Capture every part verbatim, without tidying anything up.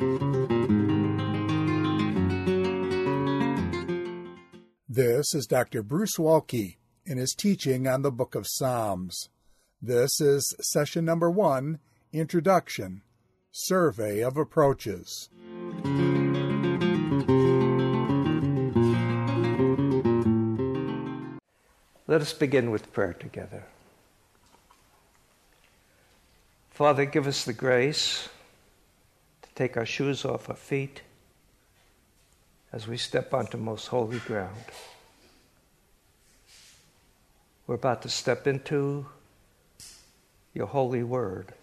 This is Doctor Bruce Waltke in his teaching on the Book of Psalms. This is session number one, Introduction, Survey of Approaches. Let us begin with prayer together. Father, give us the grace to take our shoes off our feet as we step onto most holy ground. We're about to step into your holy word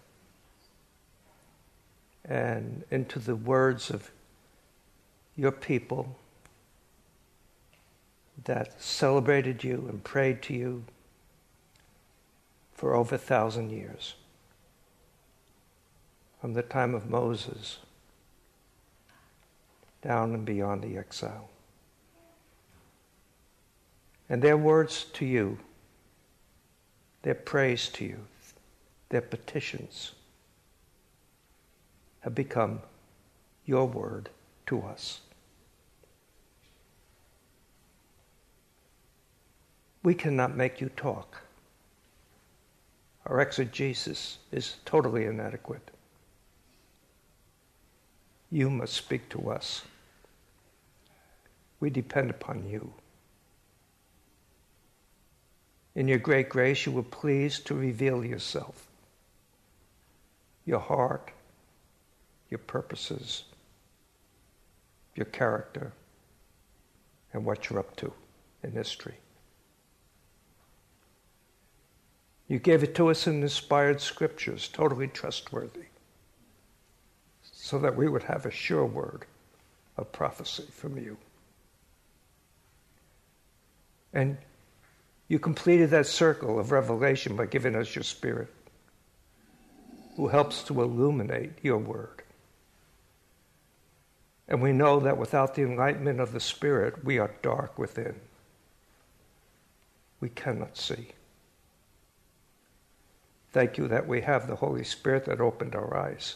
and into the words of your people that celebrated you and prayed to you for over a thousand years, from the time of Moses down and beyond the exile. And their words to you, their praise to you, their petitions have become your word to us. We cannot make you talk. Our exegesis is totally inadequate. You must speak to us. We depend upon you. In your great grace, you were pleased to reveal yourself, your heart, your purposes, your character, and what you're up to in history. You gave it to us in inspired scriptures, totally trustworthy, so that we would have a sure word of prophecy from you. And you completed that circle of revelation by giving us your Spirit, who helps to illuminate your word. And we know that without the enlightenment of the Spirit, we are dark within. We cannot see. Thank you that we have the Holy Spirit that opened our eyes,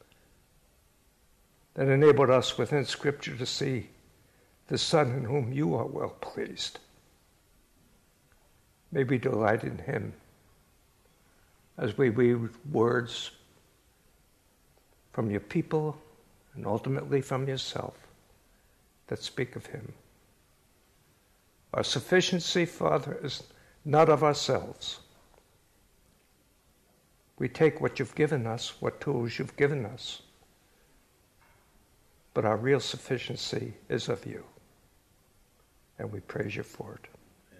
that enabled us within Scripture to see the Son in whom you are well pleased. May we delight in him as we read words from your people and ultimately from yourself that speak of him. Our sufficiency, Father, is not of ourselves. We take what you've given us, what tools you've given us, but our real sufficiency is of you, and we praise you for it.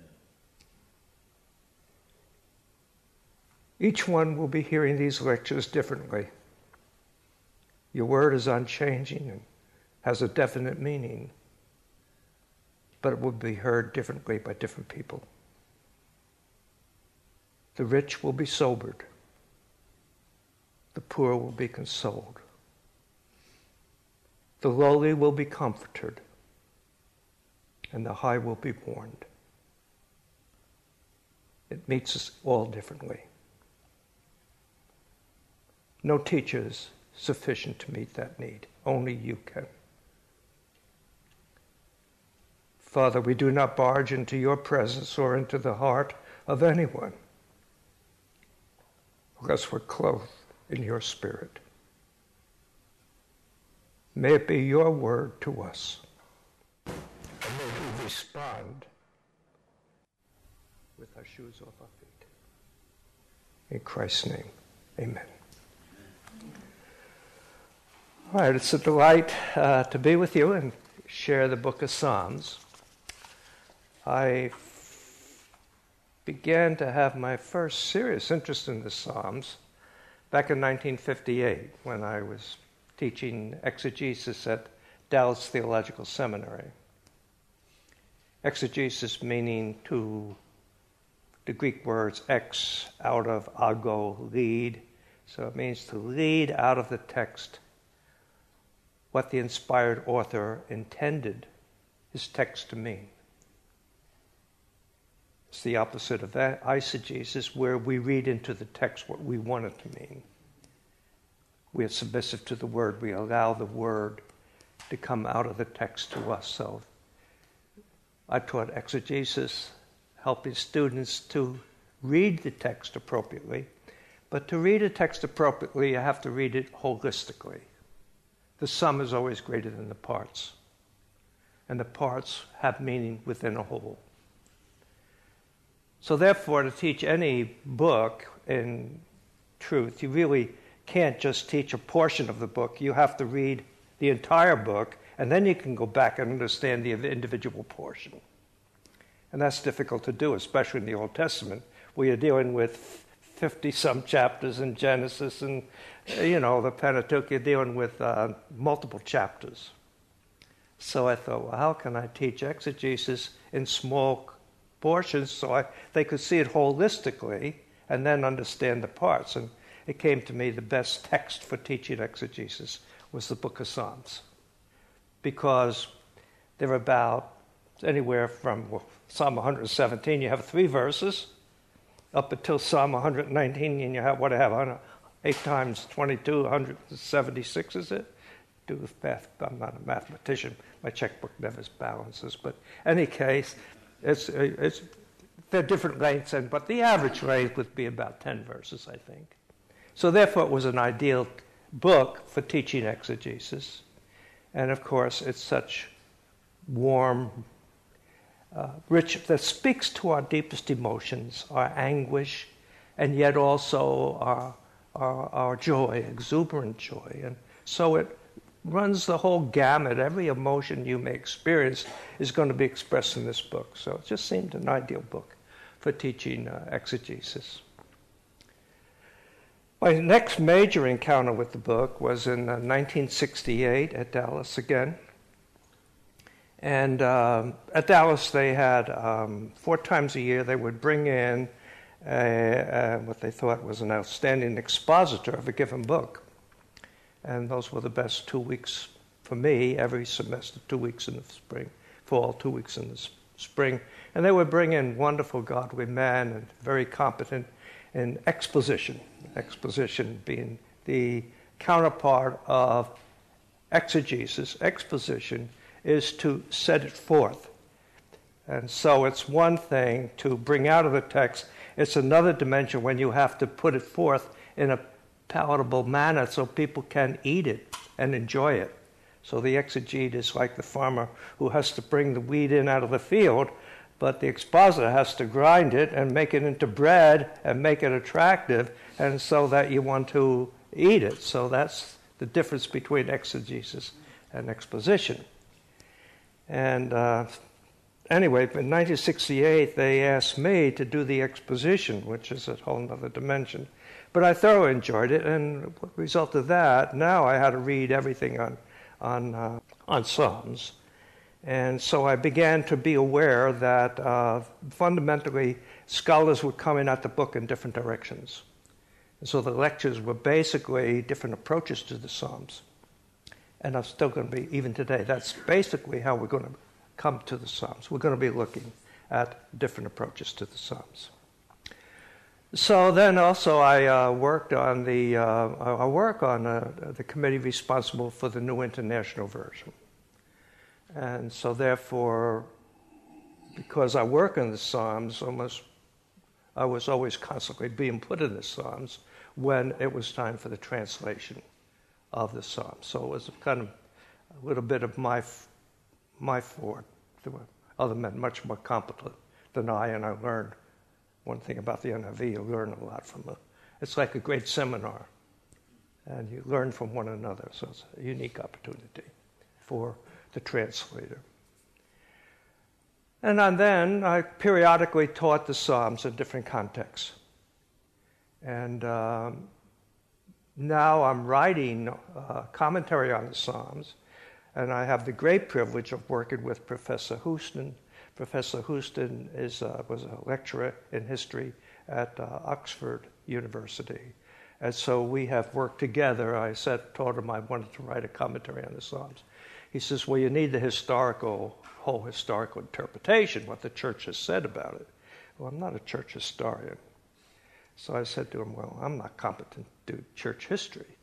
Each one will be hearing these lectures differently. Your word is unchanging and has a definite meaning, but it will be heard differently by different people. The rich will be sobered. The poor will be consoled. The lowly will be comforted, and the high will be warned. It meets us all differently. No teacher is sufficient to meet that need. Only you can. Father, we do not barge into your presence or into the heart of anyone unless we're clothed in your Spirit. May it be your word to us. And may we respond with our shoes off our feet. In Christ's name, amen. All right, it's a delight uh, to be with you and share the book of Psalms. I f- began to have my first serious interest in the Psalms back in nineteen fifty-eight when I was teaching exegesis at Dallas Theological Seminary. Exegesis meaning to the Greek words ex, out of, ago, lead. So it means to lead out of the text what the inspired author intended his text to mean. It's the opposite of that, eisegesis, where we read into the text what we want it to mean. we are submissive to the Word. We allow the Word to come out of the text to us. So I taught exegesis, helping students to read the text appropriately. But to read a text appropriately, you have to read it holistically. The sum is always greater than the parts. And the parts have meaning within a whole. So therefore, to teach any book in truth, you really can't just teach a portion of the book. You have to read the entire book, and then you can go back and understand the individual portion. And that's difficult to do, especially in the Old Testament, where you're dealing with fifty-some chapters in Genesis, and, you know, the Pentateuch, you're dealing with uh, multiple chapters. So I thought, well, how can I teach exegesis in small portions so I, they could see it holistically and then understand the parts? And it came to me the best text for teaching exegesis was the Book of Psalms, because they're about anywhere from well, Psalm one hundred seventeen, you have three verses, up until Psalm one hundred nineteen, and you have what I have, I don't know, eight times twenty-two, one hundred seventy-six, is it? Do with math. I'm not a mathematician. My checkbook never balances. But in any case, it's it's they're different lengths, and but the average length would be about ten verses, I think. So therefore, it was an ideal book for teaching exegesis. And of course, it's such warm, uh, rich, that speaks to our deepest emotions, our anguish, and yet also our, our, our joy, exuberant joy. And so it runs the whole gamut. Every emotion you may experience is going to be expressed in this book. So it just seemed an ideal book for teaching uh, exegesis. My next major encounter with the book was in uh, nineteen sixty-eight at Dallas again. And um, at Dallas, they had um, four times a year, they would bring in a, a, what they thought was an outstanding expositor of a given book. And those were the best two weeks for me, every semester, two weeks in the spring, fall, two weeks in the spring. And they would bring in wonderful, godly men and very competent in exposition, exposition being the counterpart of exegesis. Exposition is to set it forth. And so it's one thing to bring out of the text. It's another dimension when you have to put it forth in a palatable manner so people can eat it and enjoy it. So the exegete is like the farmer who has to bring the wheat in out of the field, but the expositor has to grind it and make it into bread and make it attractive, and so that you want to eat it. So that's the difference between exegesis and exposition. And uh, anyway, in nineteen sixty-eight, they asked me to do the exposition, which is a whole other dimension. But I thoroughly enjoyed it, and what result of that, now I had to read everything on on uh, on Psalms. And so I began to be aware that uh, fundamentally scholars were coming at the book in different directions. And so the lectures were basically different approaches to the Psalms. And I'm still going to be, even today, that's basically how we're going to come to the Psalms. We're going to be looking at different approaches to the Psalms. So then also I uh, worked on the, uh, I work on uh, the committee responsible for the New International Version. And so therefore, because I work in the Psalms, almost I was always constantly being put in the Psalms when it was time for the translation of the Psalms. So it was kind of a little bit of my my forte. There were other men much more competent than I, and I learned one thing about the N I V. You learn a lot from it. It's like a great seminar, and you learn from one another. So it's a unique opportunity for the translator. And then I periodically taught the Psalms in different contexts. And um, now I'm writing a commentary on the Psalms, and I have the great privilege of working with Professor Houston. Professor Houston is, uh, was a lecturer in history at uh, Oxford University. And so we have worked together. I said, told him I wanted to write a commentary on the Psalms. He says, well, you need the historical, whole historical interpretation, what the church has said about it. Well, I'm not a church historian. So I said to him, well, I'm not competent to do church history.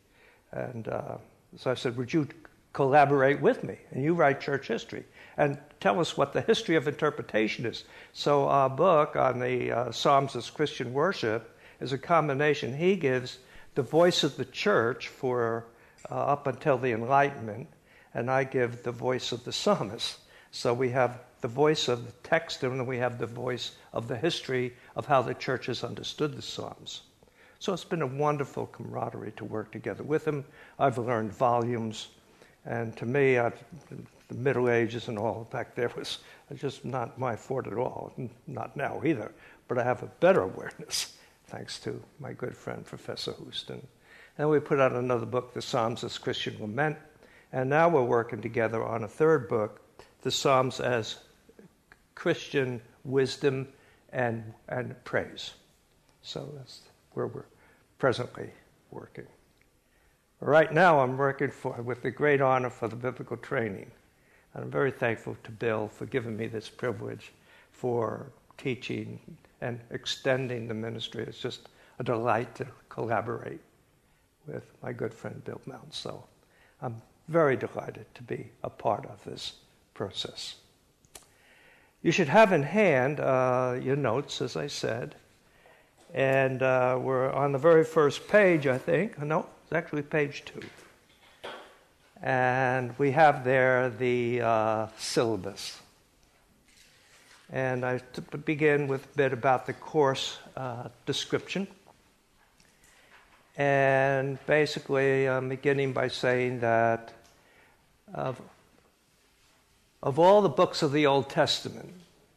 And uh, so I said, would you collaborate with me? And you write church history. And tell us what the history of interpretation is. So our book on the uh, Psalms as Christian worship is a combination. He gives the voice of the church for uh, up until the Enlightenment, and I give the voice of the psalmist. So we have the voice of the text, and then we have the voice of the history of how the church has understood the Psalms. So it's been a wonderful camaraderie to work together with him. I've learned volumes, and to me, I've, the Middle Ages and all back there was just not my forte at all, not now either, but I have a better awareness, thanks to my good friend, Professor Houston. And we put out another book, The Psalms as Christian Lament, and now we're working together on a third book, The Psalms as Christian Wisdom and, and Praise. So that's where we're presently working. Right now I'm working for, with the great honor for the biblical training. And I'm very thankful to Bill for giving me this privilege for teaching and extending the ministry. It's just a delight to collaborate with my good friend Bill Mount. So I'm very delighted to be a part of this process. You should have in hand uh, your notes, as I said. And uh, we're on the very first page, I think. No, it's actually page two. And we have there the uh, syllabus. And I t- begin with a bit about the course uh, description. And basically, I'm beginning by saying that of, of all the books of the Old Testament,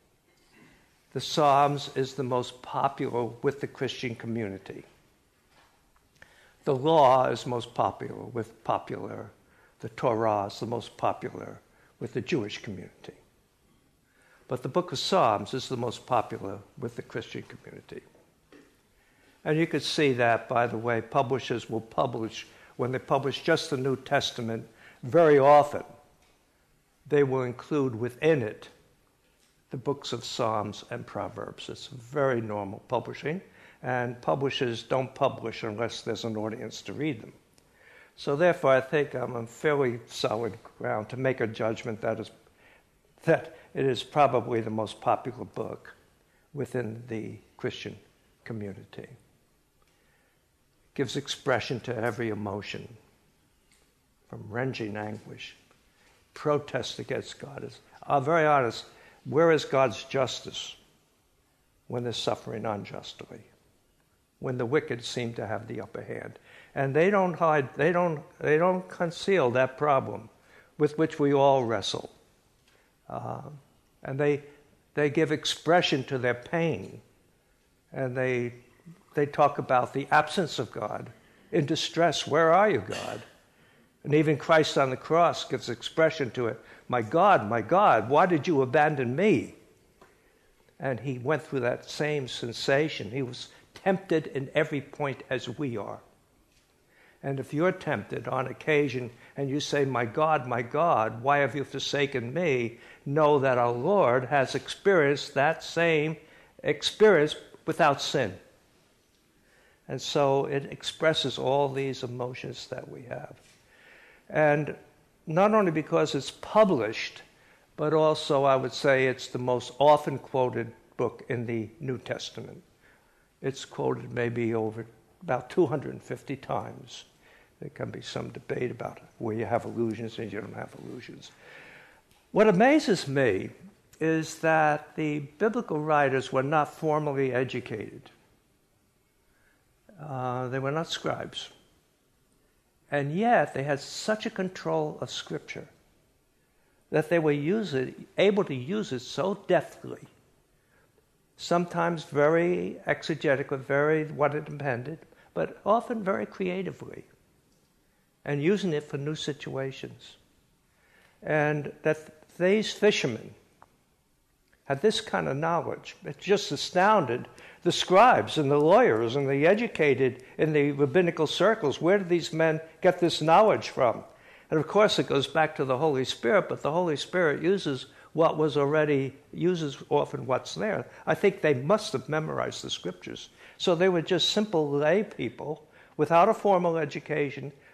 the Psalms is the most popular with the Christian community. The law is most popular with popular. The Torah is the most popular with the Jewish community. But the book of Psalms is the most popular with the Christian community. And you could see that, by the way, publishers will publish, when they publish just the New Testament, very often they will include within it the books of Psalms and Proverbs. It's very normal publishing, and publishers don't publish unless there's an audience to read them. So therefore, I think I'm on fairly solid ground to make a judgment that is that it is probably the most popular book within the Christian community. It gives expression to every emotion, from wrenching anguish, protest against God. I'm very honest, where is God's justice when they're suffering unjustly? When the wicked seem to have the upper hand. And they don't hide, they don't, they don't conceal that problem with which we all wrestle. Uh, and they, they give expression to their pain. And they, they talk about the absence of God. In distress, where are you, God? And even Christ on the cross gives expression to it. My God, my God, why did you abandon me? And he went through that same sensation. He was tempted in every point as we are. And if you're tempted on occasion and you say, my God, my God, why have you forsaken me? Know that our Lord has experienced that same experience without sin. And so it expresses all these emotions that we have. And not only because it's published, but also I would say it's the most often quoted book in the New Testament. It's quoted maybe over about two hundred fifty times. There can be some debate about where you have allusions and you don't have allusions. What amazes me is that the biblical writers were not formally educated. Uh, they were not scribes. And yet they had such a control of Scripture that they were use it, able to use it so deftly, sometimes very exegetically, very what it depended, but often very creatively, and using it for new situations. And that these fishermen had this kind of knowledge. It just astounded the scribes and the lawyers and the educated in the rabbinical circles. Where did these men get this knowledge from? And of course it goes back to the Holy Spirit, but the Holy Spirit uses what was already, uses often what's there. I think they must have memorized the Scriptures. So they were just simple lay people without a formal education,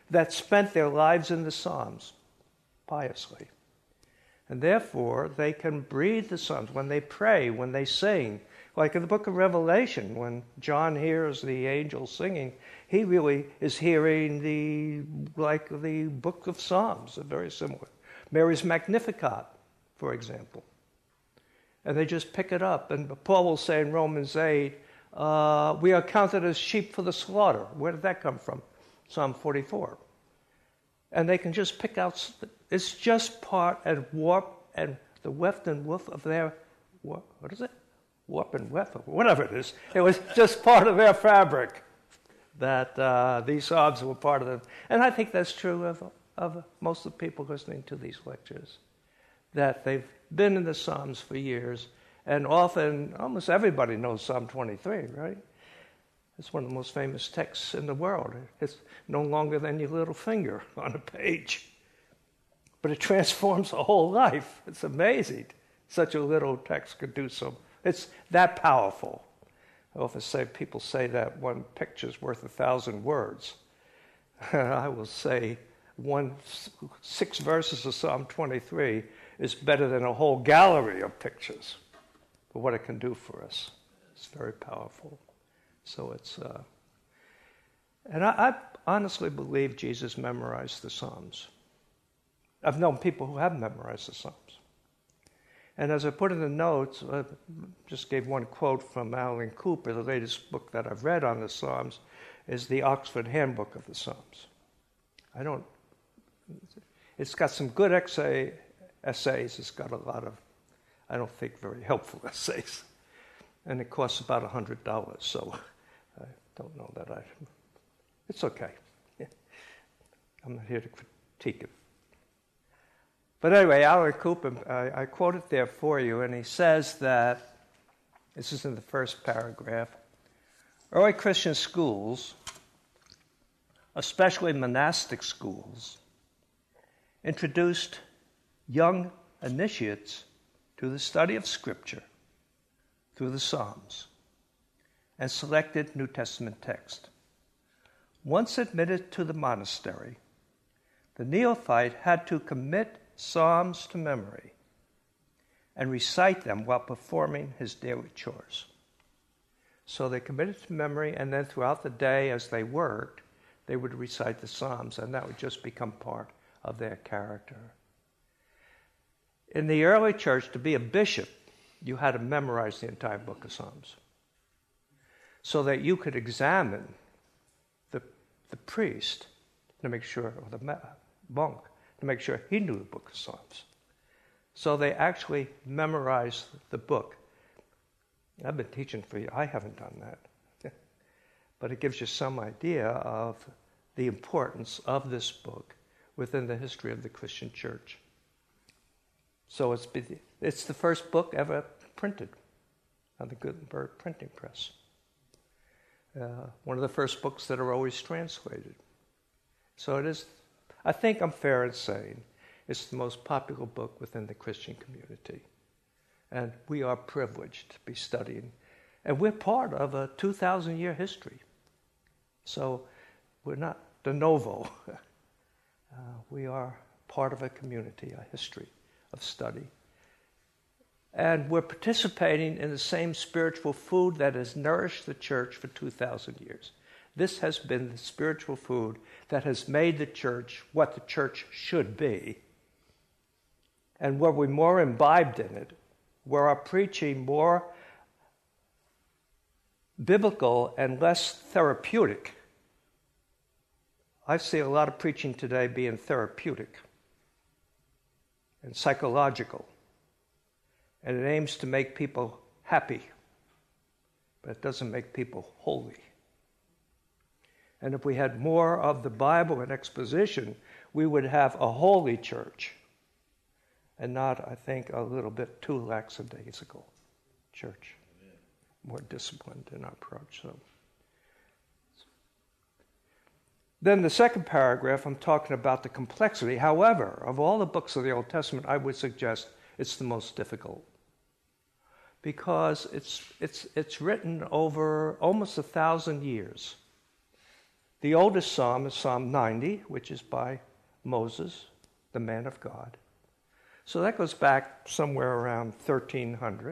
that spent their lives in the Psalms piously. And therefore, they can breathe the Psalms when they pray, when they sing. Like in the book of Revelation, when John hears the angels singing, he really is hearing the, like the book of Psalms, they're very similar. Mary's Magnificat, for example. And they just pick it up. And Paul will say in Romans eight, uh, we are counted as sheep for the slaughter. Where did that come from? Psalm forty-four. And they can just pick out, it's just part and warp and the weft and woof of their, what is it? Warp and weft, whatever it is. It was just part of their fabric that uh, these Psalms were part of them. And I think that's true of, of most of the people listening to these lectures, that they've been in the Psalms for years, and often, almost everybody knows Psalm twenty-three, right? It's one of the most famous texts in the world. It's no longer than your little finger on a page. But it transforms a whole life. It's amazing. Such a little text could do so. It's that powerful. I often say, people say that one picture's worth a thousand words. I will say one, six verses of Psalm twenty-three is better than a whole gallery of pictures for what it can do for us. It's very powerful. So it's, uh, and I, I honestly believe Jesus memorized the Psalms. I've known people who have memorized the Psalms. And as I put in the notes, I just gave one quote from Alan Cooper. The latest book that I've read on the Psalms is the Oxford Handbook of the Psalms. I don't, it's got some good essay, essays. It's got a lot of, I don't think, very helpful essays. And it costs about one hundred dollars, so I don't know that I, it's okay. I'm not here to critique it. But anyway, Alan Cooper, I, I quote it there for you, and he says that, this is in the first paragraph, early Christian schools, especially monastic schools, introduced young initiates to the study of Scripture through the Psalms and selected New Testament text. Once admitted to the monastery, the neophyte had to commit Psalms to memory and recite them while performing his daily chores. So they committed to memory, and then throughout the day as they worked, they would recite the Psalms, and that would just become part of their character. In the early church, to be a bishop, you had to memorize the entire book of Psalms so that you could examine the, the priest to make sure, or the monk, to make sure he knew the book of Psalms. So they actually memorized the book. I've been teaching for you. I haven't done that. But it gives you some idea of the importance of this book within the history of the Christian church. So it's, it's the first book ever printed on the Gutenberg printing press. Uh, one of the first books that are always translated. So it is, I think I'm fair in saying, it's the most popular book within the Christian community. And we are privileged to be studying. And we're part of a two thousand year history. So we're not de novo. uh, we are part of a community, a history of study. And we're participating in the same spiritual food that has nourished the church for two thousand years. This has been the spiritual food that has made the church what the church should be. And where we're more imbibed in it, where our preaching more biblical and less therapeutic. I see a lot of preaching today being therapeutic and psychological. And it aims to make people happy, but it doesn't make people holy. And if we had more of the Bible and exposition, we would have a holy church and not, I think, a little bit too lackadaisical church. Amen. More disciplined in our approach. So. Then the second paragraph, I'm talking about the complexity. However, of all the books of the Old Testament, I would suggest it's the most difficult because it's it's it's written over almost a thousand years. The oldest psalm is Psalm ninety, which is by Moses, the man of God. So that goes back somewhere around thirteen hundred.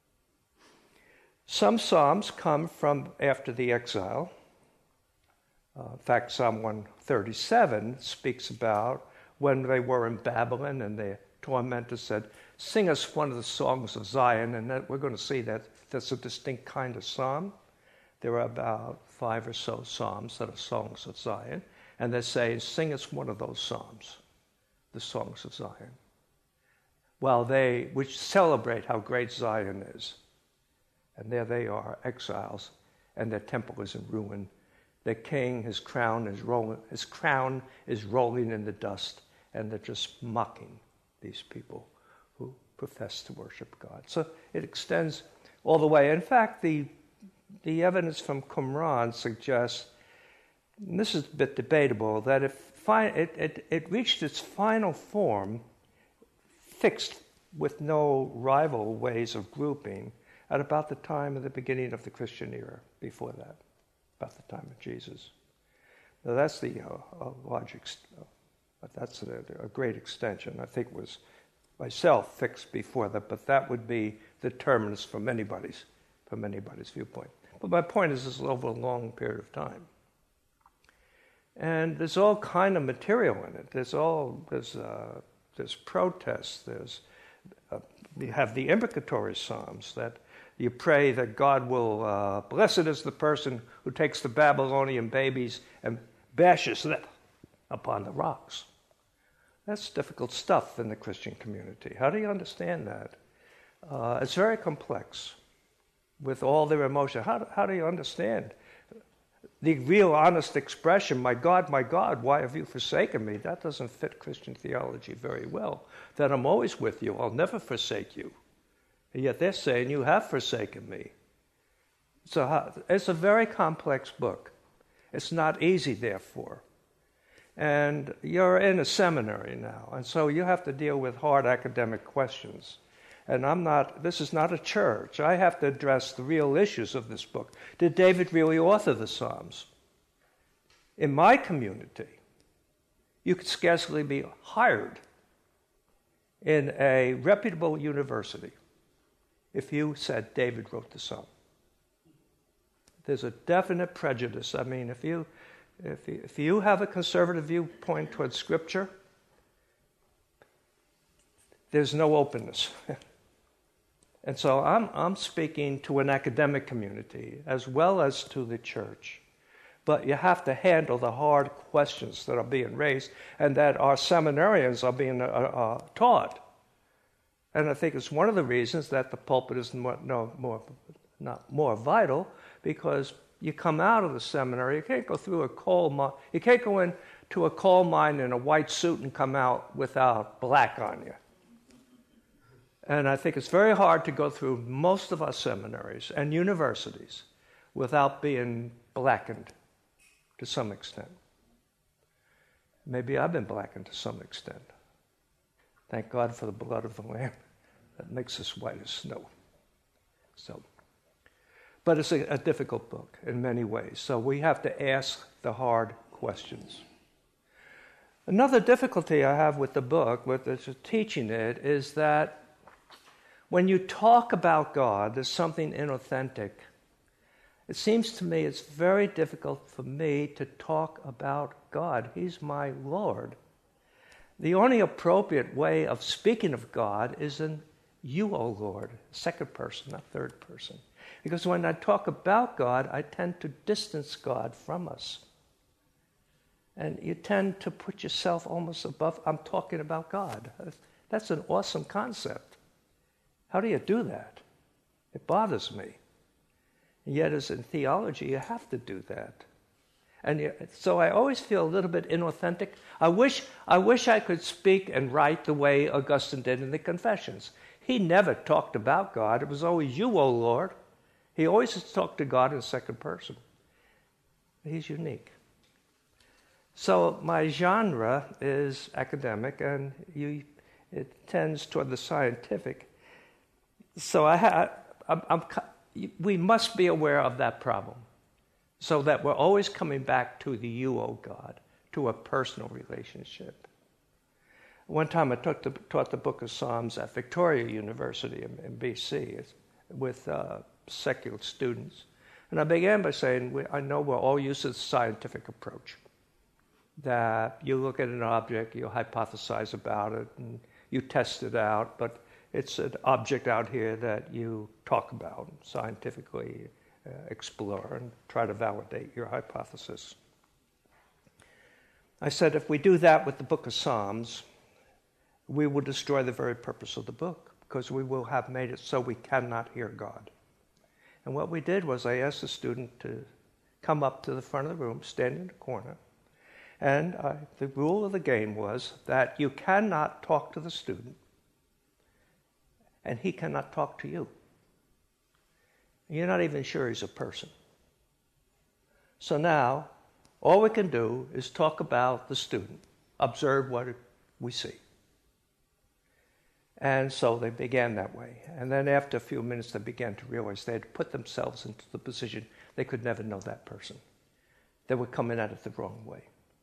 Some psalms come from after the exile. Uh, in fact, Psalm one thirty-seven speaks about when they were in Babylon and the tormentors said, sing us one of the songs of Zion, and that, we're going to see that that's a distinct kind of psalm. There are about five or so psalms that are songs of Zion, and they're saying, sing us one of those psalms, the songs of Zion. While they, which celebrate how great Zion is. And there they are, exiles, and their temple is in ruin. Their king, his crown is rolling, his crown is rolling in the dust, and they're just mocking these people who profess to worship God. So it extends all the way. In fact, the the evidence from Qumran suggests, and this is a bit debatable, that if fi- it, it, it reached its final form, fixed with no rival ways of grouping, at about the time of the beginning of the Christian era, before that, about the time of Jesus. Now that's the uh, logic, uh, but that's a, a great extension. I think it was myself fixed before that, but that would be the terminus from anybody's, from anybody's viewpoint. But my point is, this is over a long period of time. And there's all kind of material in it. There's all, there's, uh, there's protests, there's, uh, you have the imprecatory psalms that you pray that God will, uh, blessed is the person who takes the Babylonian babies and bashes them upon the rocks. That's difficult stuff in the Christian community. How do you understand that? Uh, it's very complex with all their emotion. How, how do you understand the real honest expression, my God, my God, why have you forsaken me? That doesn't fit Christian theology very well. That I'm always with you, I'll never forsake you. And yet they're saying, you have forsaken me. So how, it's a very complex book. It's not easy, therefore. And you're in a seminary now, and so you have to deal with hard academic questions. And I'm not, this is not a church. I have to address the real issues of this book. Did David really author the Psalms? In my community, you could scarcely be hired in a reputable university if you said David wrote the Psalm. There's a definite prejudice. I mean, if you if you, if you have a conservative viewpoint towards Scripture, there's no openness. And so I'm I'm speaking to an academic community as well as to the church. But you have to handle the hard questions that are being raised and that our seminarians are being uh, uh, taught. And I think it's one of the reasons that the pulpit is more, no, more, not more vital, because you come out of the seminary, you can't go through a coal mine, you can't go into a coal mine in a white suit and come out without black on you. And I think it's very hard to go through most of our seminaries and universities without being blackened to some extent. Maybe I've been blackened to some extent. Thank God for the blood of the Lamb that makes us white as snow. So, but it's a, a difficult book in many ways. So we have to ask the hard questions. Another difficulty I have with the book, with teaching it, is that when you talk about God, there's something inauthentic. It seems to me it's very difficult for me to talk about God. He's my Lord. The only appropriate way of speaking of God is in you, O Lord, second person, not third person. Because when I talk about God, I tend to distance God from us. And you tend to put yourself almost above, I'm talking about God. That's an awesome concept. How do you do that? It bothers me. And yet, as in theology, you have to do that. And you, so I always feel a little bit inauthentic. I wish, I wish I could speak and write the way Augustine did in the Confessions. He never talked about God. It was always you, O Lord. He always talked to God in second person. He's unique. So my genre is academic, and you, it tends toward the scientific. So I ha, I'm, I'm, we must be aware of that problem. so that we're always coming back to the you, O God, to a personal relationship. One time I taught the, taught the book of Psalms at Victoria University in, in B C with uh, secular students. And I began by saying, we, I know we're all used to the scientific approach, that you look at an object, you hypothesize about it, and you test it out, but it's an object out here that you talk about, scientifically uh, explore, and try to validate your hypothesis. I said, if we do that with the book of Psalms, we will destroy the very purpose of the book, because we will have made it so we cannot hear God. And what we did was I asked the student to come up to the front of the room, stand in the corner, and I, the rule of the game was that you cannot talk to the student, and he cannot talk to you. You're not even sure he's a person. So now, all we can do is talk about the student, observe what we see. And so they began that way. And then after a few minutes, they began to realize they had put themselves into the position they could never know that person. They were coming at it the wrong way.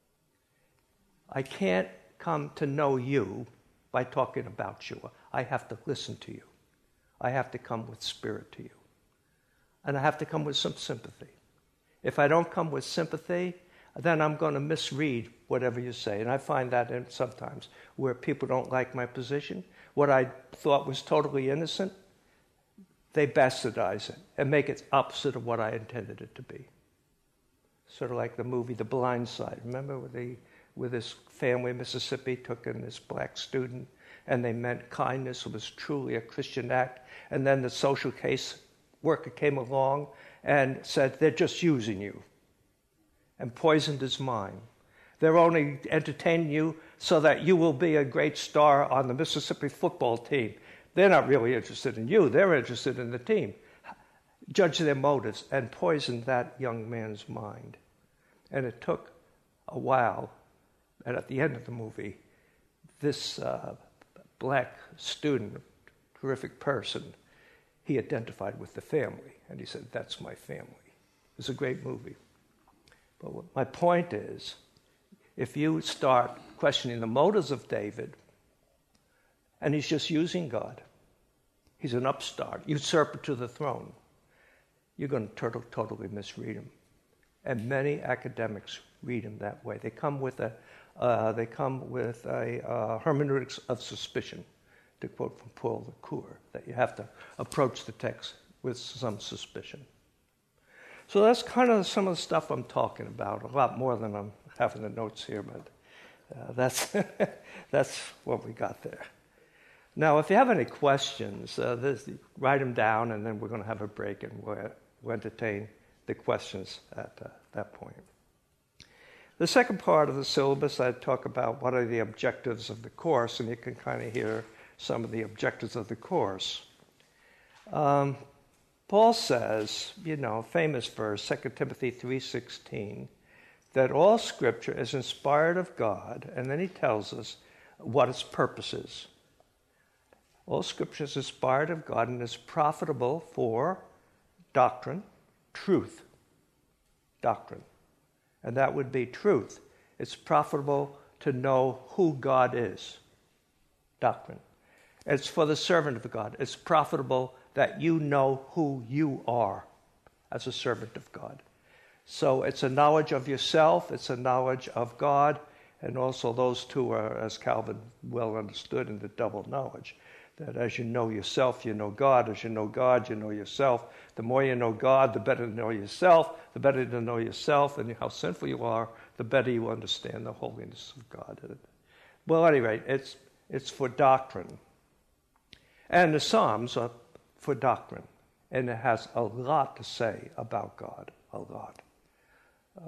I can't come to know you by talking about you. I have to listen to you. I have to come with spirit to you. And I have to come with some sympathy. If I don't come with sympathy, then I'm going to misread whatever you say. And I find that in sometimes where people don't like my position, what I thought was totally innocent, they bastardize it and make it opposite of what I intended it to be. Sort of like the movie The Blind Side. Remember with, the, with this family in Mississippi took in this black student, and they meant kindness. It was truly a Christian act. And then the social case worker came along and said, they're just using you, and poisoned his mind. They're only entertaining you so that you will be a great star on the Mississippi football team. They're not really interested in you. They're interested in the team. Judge their motives, and poisoned that young man's mind. And it took a while, and at the end of the movie, this uh, black student, terrific person, he identified with the family, and he said, that's my family. It's a great movie. But what my point is, if you start questioning the motives of David, and he's just using God, he's an upstart, usurper to the throne, you're going to totally misread him. And many academics read him that way. They come with a, uh, they come with a uh, hermeneutics of suspicion, to quote from Paul Ricoeur, that you have to approach the text with some suspicion. So that's kind of some of the stuff I'm talking about, a lot more than I'm having the notes here, but uh, that's that's what we got there. Now, if you have any questions, uh, this, write them down, and then we're going to have a break, and we'll, we'll entertain the questions at uh, that point. The second part of the syllabus, I talk about what are the objectives of the course, and you can kind of hear some of the objectives of the course. Um, Paul says, you know, famous verse, Second Timothy three sixteen, that all Scripture is inspired of God, and then he tells us what its purpose is. All Scripture is inspired of God and is profitable for doctrine, truth, doctrine. And that would be truth. It's profitable to know who God is, doctrine. It's for the servant of God. It's profitable that you know who you are as a servant of God. So it's a knowledge of yourself, it's a knowledge of God, and also those two are, as Calvin well understood, in the double knowledge. That as you know yourself, you know God. As you know God, you know yourself. The more you know God, the better to know yourself. The better to know yourself and how sinful you are, the better you understand the holiness of God. Well, at any rate, it's, it's for doctrine. And the Psalms are for doctrine. And it has a lot to say about God, a lot. Uh,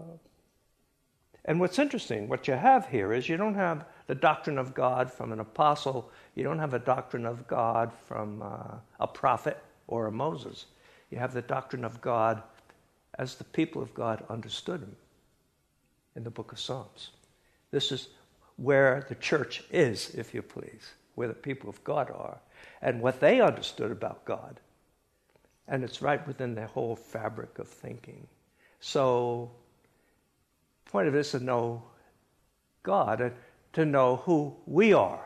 and what's interesting, what you have here is you don't have the doctrine of God from an apostle. You don't have a doctrine of God from uh, a prophet or a Moses. You have the doctrine of God as the people of God understood him in the book of Psalms. This is where the church is, if you please, where the people of God are, and what they understood about God. And it's right within their whole fabric of thinking. So, the point of this is to know God and to know who we are.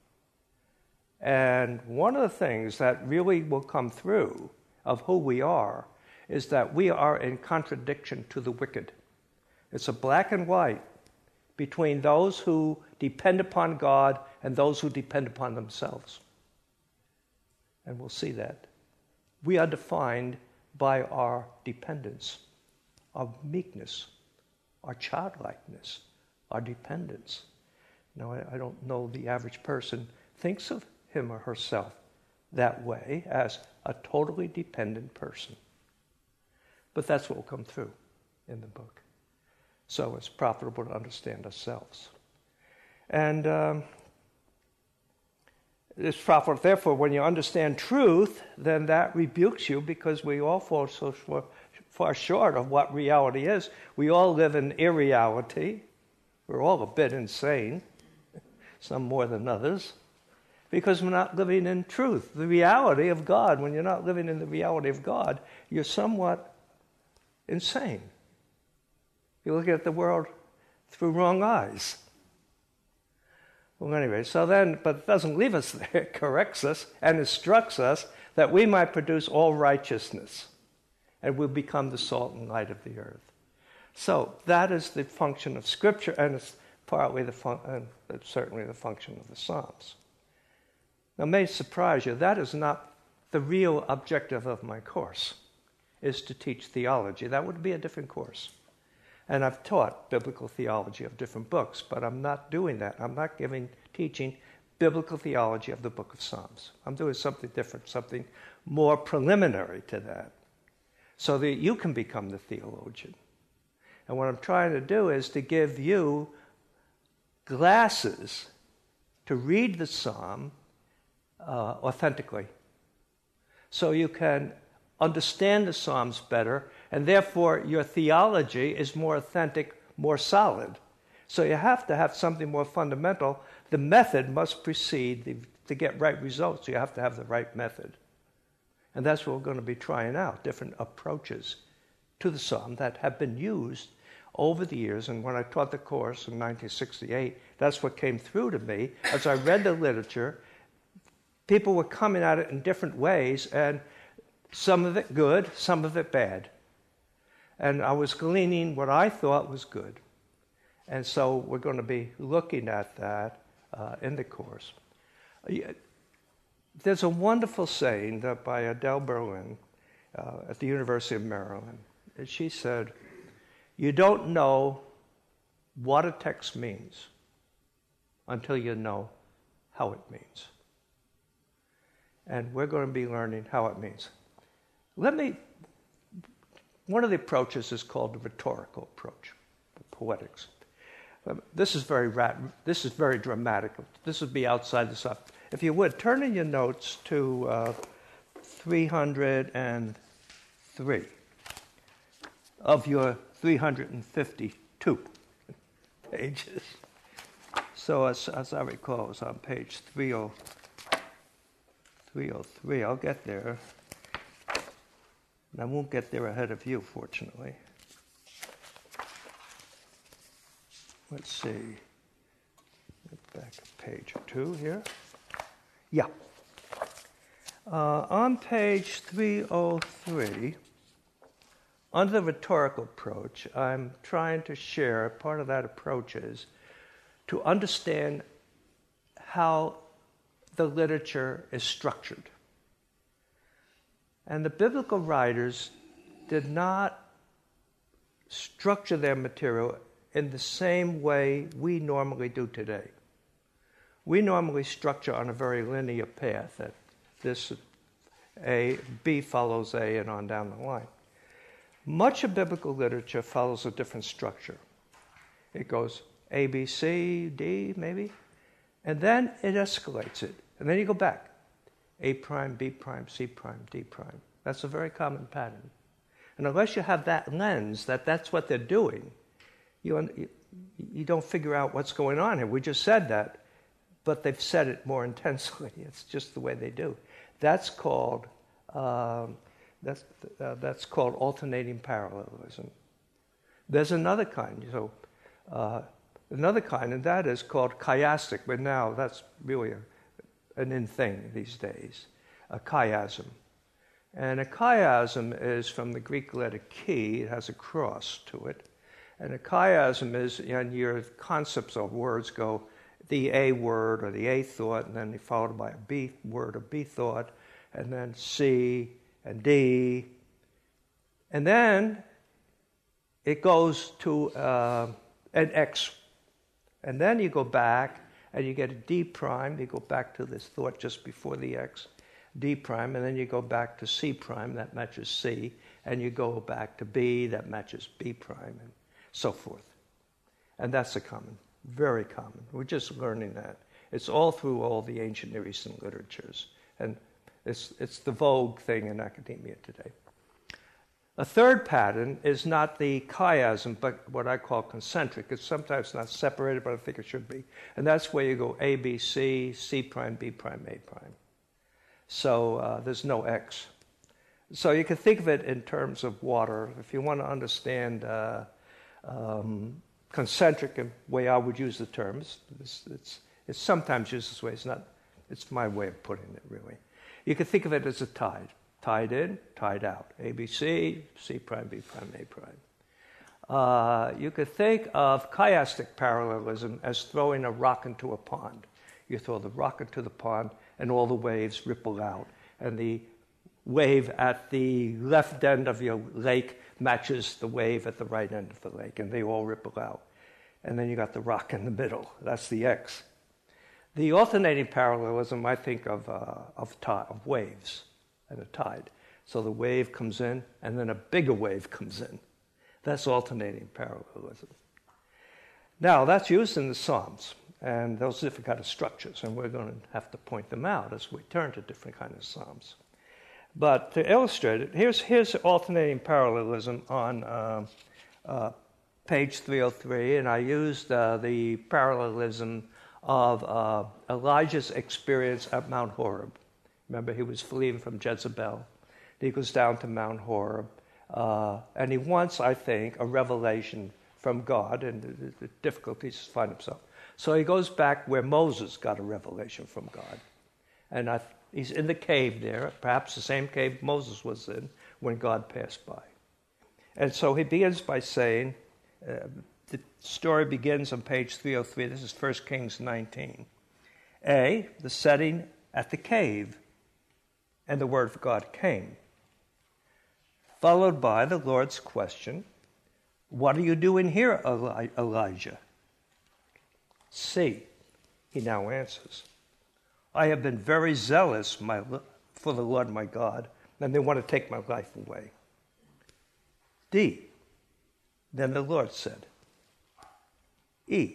And one of the things that really will come through of who we are is that we are in contradiction to the wicked. It's a black and white between those who depend upon God and those who depend upon themselves. And we'll see that. We are defined by our dependence, our meekness, our childlikeness, our dependence. Now, I, I don't know the average person thinks of him or herself that way, as a totally dependent person. But that's what will come through in the book. So it's profitable to understand ourselves. And um, it's profitable, therefore, when you understand truth, then that rebukes you, because we all fall so far, far short of what reality is. We all live in irreality. We're all a bit insane, some more than others, because we're not living in truth, the reality of God. When you're not living in the reality of God, you're somewhat insane. You're looking at the world through wrong eyes. Well, anyway, so then, but it doesn't leave us there. It corrects us and instructs us that we might produce all righteousness, and we'll become the salt and light of the earth. So that is the function of Scripture, and it's partly the fun- and it's certainly the function of the Psalms. Now, it may surprise you, that is not the real objective of my course, is to teach theology. That would be a different course. And I've taught biblical theology of different books, but I'm not doing that. I'm not giving, teaching biblical theology of the book of Psalms. I'm doing something different, something more preliminary to that, so that you can become the theologian. And what I'm trying to do is to give you glasses to read the psalm uh, authentically, so you can understand the Psalms better, and therefore your theology is more authentic, more solid. So you have to have something more fundamental. The method must precede, the, to get right results, you have to have the right method. And that's what we're going to be trying out, different approaches to the Psalm that have been used over the years. And when I taught the course in nineteen sixty-eight, that's what came through to me. As I read the literature, people were coming at it in different ways, and some of it good, some of it bad. And I was gleaning what I thought was good. And so we're going to be looking at that uh, in the course. There's a wonderful saying that by Adele Berlin uh, at the University of Maryland. And she said, "You don't know what a text means until you know how it means." And we're going to be learning how it means. Let me, one of the approaches is called the rhetorical approach, poetics. Um, this is very rat, this is very dramatic. This would be outside the stuff. If you would, turn in your notes to uh, three hundred three of your three hundred fifty-two pages. So as, as I recall, it's on page three oh three. I'll get there. And I won't get there ahead of you, fortunately. Let's see. Back a page or two here. Yeah. Uh, on page three oh three, under the rhetorical approach, I'm trying to share, part of that approach is to understand how the literature is structured. And the biblical writers did not structure their material in the same way we normally do today. We normally structure on a very linear path, that this A, B follows A, and on down the line. Much of biblical literature follows a different structure. It goes A, B, C, D, maybe, and then it escalates it. And then you go back. A prime, B prime, C prime, D prime. That's a very common pattern. And unless you have that lens, that that's what they're doing, you, you don't figure out what's going on here. We just said that, but they've said it more intensely. It's just the way they do. That's called um, that's uh, that's called alternating parallelism. There's another kind. So uh, another kind, and that is called chiastic, but now that's really a, an in thing these days, a chiasm. And a chiasm is from the Greek letter chi. It has a cross to it. And a chiasm is, and your concepts of words go the A word or the A thought, and then followed by a B word or B thought, and then C and D. And then it goes to uh, an X. And then you go back and you get a D prime. You go back to this thought just before the X, D prime, and then you go back to C prime, that matches C, and you go back to B, that matches B prime, and so forth. And that's a common, very common. We're just learning that. It's all through all the ancient Near Eastern literatures. And it's, it's the vogue thing in academia today. A third pattern is not the chiasm, but what I call concentric. It's sometimes not separated, but I think it should be. And that's where you go A, B, C, C prime, B prime, A prime. So uh, there's no X. So you can think of it in terms of water. If you want to understand uh, um, concentric, the way I would use the terms, it's, it's, it's sometimes used this way. It's not. It's my way of putting it, really. You can think of it as a tide. Tide in, tide out. A, B, C, C prime, B prime, A prime. Uh, you could think of chiastic parallelism as throwing a rock into a pond. You throw the rock into the pond, and all the waves ripple out. And the wave at the left end of your lake matches the wave at the right end of the lake, and they all ripple out. And then you got the rock in the middle. That's the X. The alternating parallelism, I think of uh, of, tide, of waves and a tide. So the wave comes in, and then a bigger wave comes in. That's alternating parallelism. Now, that's used in the Psalms, and those different kind of structures, and we're going to have to point them out as we turn to different kind of Psalms. But to illustrate it, here's, here's alternating parallelism on uh, uh, page three oh three, and I used uh, the parallelism of uh, Elijah's experience at Mount Horeb. Remember, he was fleeing from Jezebel. He goes down to Mount Horeb, uh, and he wants, I think, a revelation from God, and the, the difficulties to find himself. So he goes back where Moses got a revelation from God. And I, he's in the cave there, perhaps the same cave Moses was in when God passed by. And so he begins by saying, uh, the story begins on page three oh three. This is First Kings nineteen. A, the setting at the cave, and the word of God came. Followed by the Lord's question, what are you doing here, Eli- Elijah? C, he now answers, I have been very zealous my, for the Lord my God, and they want to take my life away. D, then the Lord said, E,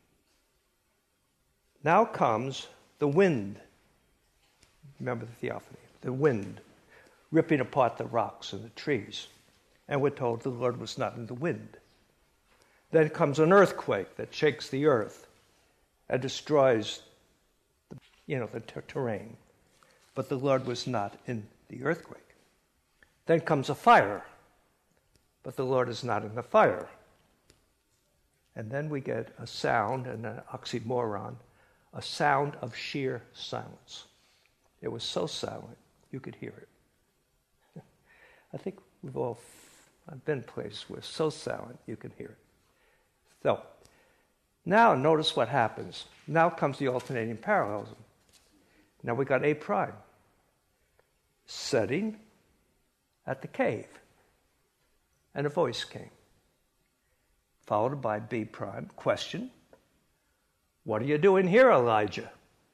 now comes the wind. Remember the theophany, the wind, ripping apart the rocks and the trees. And we're told the Lord was not in the wind. Then comes an earthquake that shakes the earth and destroys the, you know, the ter- terrain. But the Lord was not in the earthquake. Then comes a fire, but the Lord is not in the fire. And then we get a sound, and an oxymoron, a sound of sheer silence. It was so silent, you could hear it. I think we've all, I've been places where it's so silent, you can hear it. So, now notice what happens. Now comes the alternating parallelism. Now we got A prime. Setting at the cave. And a voice came. Followed by B prime. Question. What are you doing here, Elijah?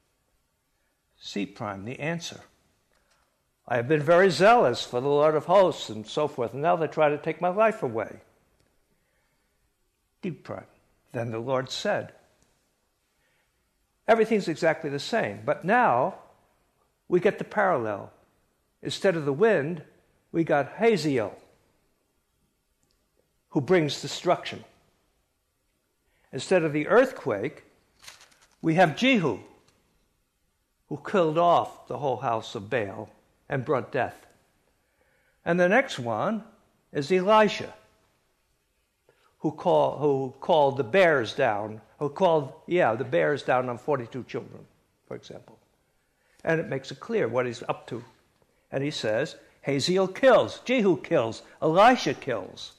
C prime, the answer. I have been very zealous for the Lord of hosts and so forth, and now they try to take my life away. D prime. Then the Lord said. Everything's exactly the same, but now we get the parallel. Instead of the wind, we got Hazael, who brings destruction. Instead of the earthquake, we have Jehu, who killed off the whole house of Baal and brought death. And the next one is Elisha, who call who called the bears down, who called, yeah, the bears down on forty-two children, for example. And it makes it clear what he's up to. And he says, Hazael kills, Jehu kills, Elisha kills.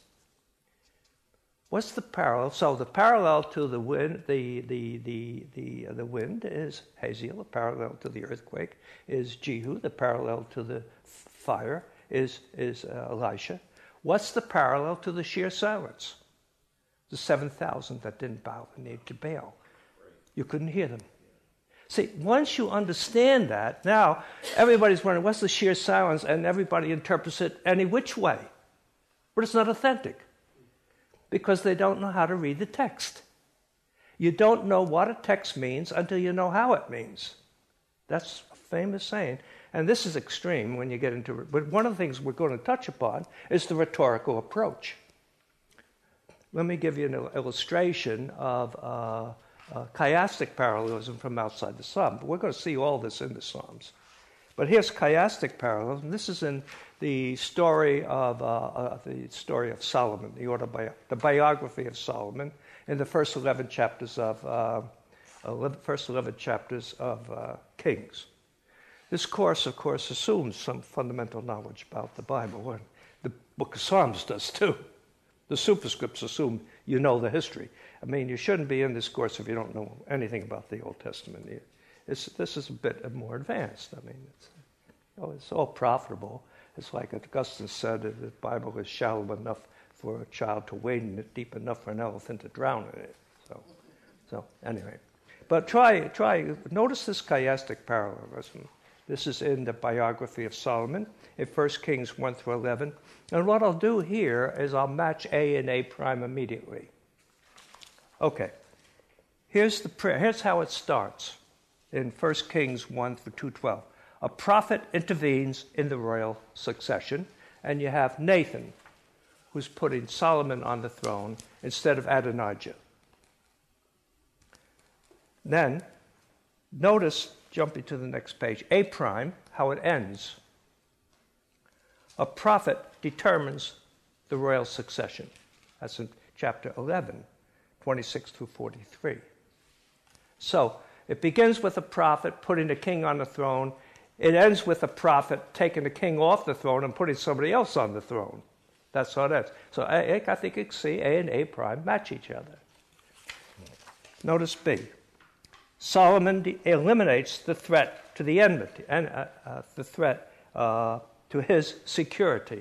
What's the parallel? So the parallel to the wind, the the the the uh, the wind is Hazael. The parallel to the earthquake is Jehu. The parallel to the fire is is uh, Elisha. What's the parallel to the sheer silence? The seven thousand that didn't bow the knee to Baal. You couldn't hear them. See, once you understand that, now everybody's wondering what's the sheer silence, and everybody interprets it any which way, but it's not authentic. Because they don't know how to read the text. You don't know what a text means until you know how it means. That's a famous saying. And this is extreme when you get into it. But one of the things we're going to touch upon is the rhetorical approach. Let me give you an illustration of uh, uh, chiastic parallelism from outside the Psalm. But we're going to see all this in the Psalms. But here's chiastic parallelism. This is in the story of uh, uh, the story of Solomon, the autobi- the biography of Solomon, in the first eleven chapters of uh, eleven, first eleven chapters of uh, Kings. This course, of course, assumes some fundamental knowledge about the Bible, and the Book of Psalms does too. The superscripts assume you know the history. I mean, you shouldn't be in this course if you don't know anything about the Old Testament. It's, this is a bit more advanced. I mean, it's, you know, it's all profitable. It's like Augustine said that the Bible is shallow enough for a child to wade in it, deep enough for an elephant to drown in it. So, so anyway. But try, try, notice this chiastic parallelism. This is in the biography of Solomon, in First Kings one through eleven. And what I'll do here is I'll match A and A prime immediately. Okay. Here's the prayer. Here's how it starts in First Kings one through two twelve. A prophet intervenes in the royal succession, and you have Nathan, who's putting Solomon on the throne instead of Adonijah. Then, notice, jumping to the next page, A prime, how it ends. A prophet determines the royal succession. That's in chapter eleven, twenty-six through forty-three. So, it begins with a prophet putting a king on the throne. It ends with a prophet taking the king off the throne and putting somebody else on the throne. That's how it ends. So I, I think you can see A and A prime match each other. Notice B. Solomon de- eliminates the threat to the enmity, and uh, uh, the threat uh, to his security.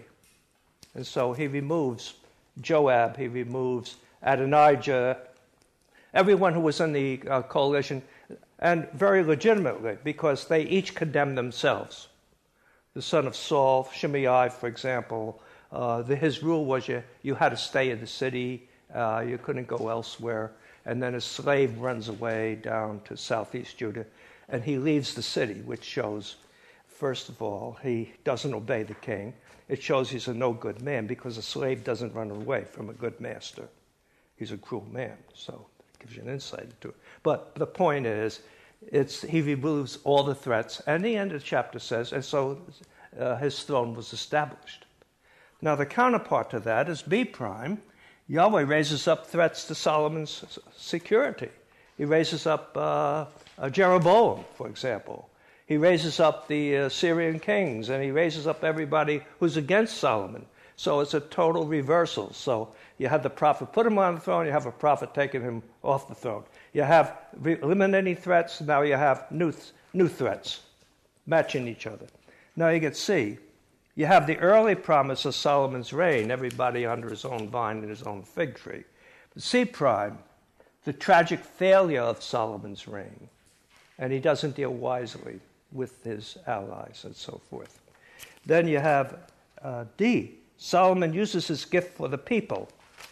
And so he removes Joab, he removes Adonijah, everyone who was in the uh, coalition, and very legitimately, because they each condemned themselves. The son of Saul, Shimei, for example, uh, the, his rule was you, you had to stay in the city, uh, you couldn't go elsewhere, and then a slave runs away down to southeast Judah, and he leaves the city, which shows, first of all, he doesn't obey the king. It shows he's a no-good man, because a slave doesn't run away from a good master. He's a cruel man, so it gives you an insight into it. But the point is, it's he removes all the threats, and the end of the chapter says, and so uh, his throne was established. Now the counterpart to that is B prime. Yahweh raises up threats to Solomon's security. He raises up uh, uh, Jeroboam, for example. He raises up the uh, Syrian kings, and he raises up everybody who's against Solomon. So it's a total reversal. So you have the prophet put him on the throne, you have a prophet taking him off the throne. You have re- eliminating threats, now you have new, th- new threats, matching each other. Now you can see, you have the early promise of Solomon's reign, everybody under his own vine and his own fig tree. But C prime, the tragic failure of Solomon's reign, and he doesn't deal wisely with his allies and so forth. Then you have uh, D. Solomon uses his gift for the people.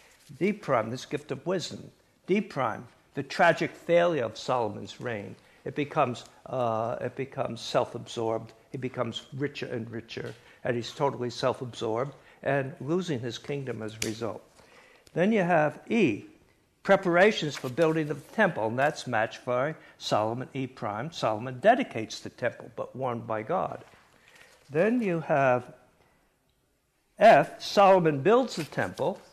D prime, this gift of wisdom. D prime, the tragic failure of Solomon's reign. It becomes uh, it becomes self-absorbed. He becomes richer and richer, and he's totally self-absorbed and losing his kingdom as a result. Then you have E, preparations for building the temple, and that's matched by Solomon, E prime. Solomon dedicates the temple, but warned by God. Then you have F, Solomon builds the temple,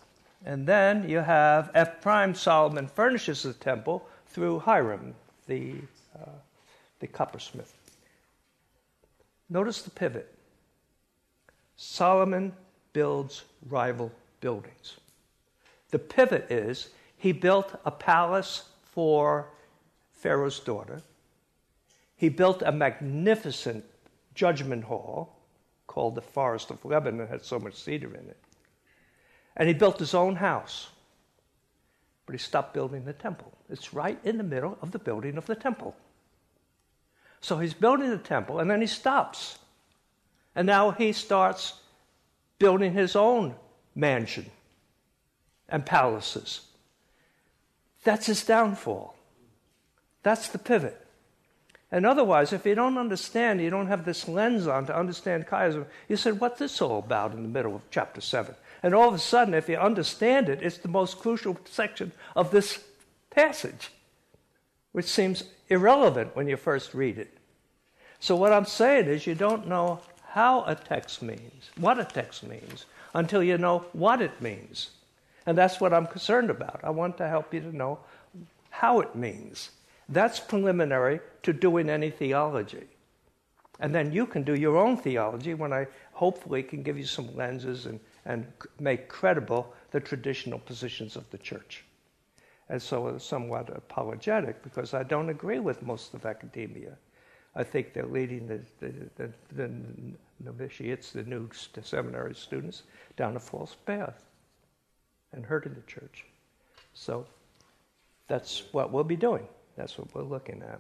And then you have F prime, Solomon furnishes the temple through Hiram, the, uh, the coppersmith. Notice the pivot. Solomon builds rival buildings. The pivot is he built a palace for Pharaoh's daughter. He built a magnificent judgment hall called the Forest of Lebanon. It had so much cedar in it. And he built his own house. But he stopped building the temple. It's right in the middle of the building of the temple. So he's building the temple, and then he stops. And now he starts building his own mansion and palaces. That's his downfall. That's the pivot. And otherwise, if you don't understand, you don't have this lens on to understand chiasm, you said, what's this all about in the middle of chapter seven? And all of a sudden, if you understand it, it's the most crucial section of this passage, which seems irrelevant when you first read it. So what I'm saying is you don't know how a text means, what a text means, until you know what it means. And that's what I'm concerned about. I want to help you to know how it means. That's preliminary to doing any theology. And then you can do your own theology when I hopefully can give you some lenses and, and make credible the traditional positions of the church. And so it's somewhat apologetic because I don't agree with most of academia. I think they're leading the, the, the, the novitiates, the new seminary students, down a false path and hurting the church. So that's what we'll be doing. That's what we're looking at.